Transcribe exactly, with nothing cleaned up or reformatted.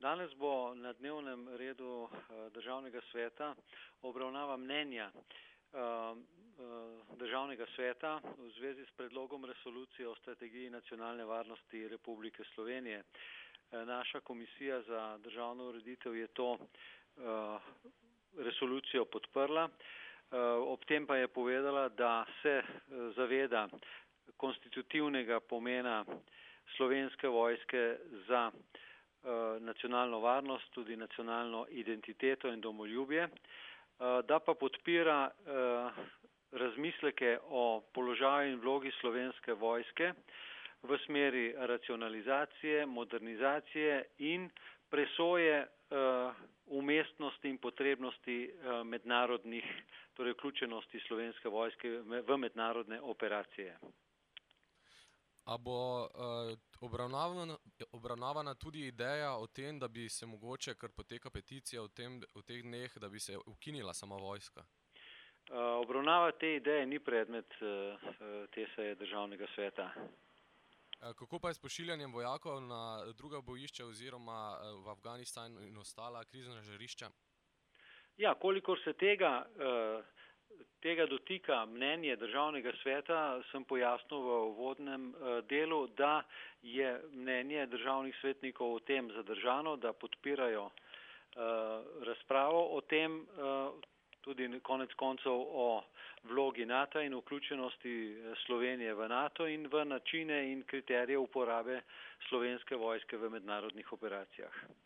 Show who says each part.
Speaker 1: Danes bo na dnevnem redu Državnega sveta obravnava mnenja Državnega sveta v zvezi s predlogom resolucije o strategiji nacionalne varnosti Republike Slovenije. Naša komisija za državno ureditev je to resolucijo podprla, ob tem pa je povedala, da se zaveda konstitutivnega pomena Slovenske vojske za nacionalno varnost, tudi nacionalno identiteto in domoljubje, da pa podpira razmisleke o položaju in vlogi Slovenske vojske v smeri racionalizacije, modernizacije in presoje umestnosti in potrebnosti mednarodnih, torej vključenosti Slovenske vojske v mednarodne operacije.
Speaker 2: A bo obravnavana, obravnavana tudi ideja o tem, da bi se mogoče, ker poteka peticija v, tem, v teh dneh, da bi se ukinila sama vojska?
Speaker 1: Obravnava te ideje ni predmet te seje Državnega sveta.
Speaker 2: Kako pa je s pošiljanjem vojakov na druga bojišča oziroma v Afganistan in ostala krizna žarišča?
Speaker 1: Ja, kolikor se tega, tega dotika mnenje Državnega sveta, sem pojasnil v uvodnem delu, da je mnenje državnih svetnikov o tem zadržano, da podpirajo razpravo o tem, tudi konec koncev o vlogi NATO in vključenosti Slovenije v NATO in v načine in kriterije uporabe Slovenske vojske v mednarodnih operacijah.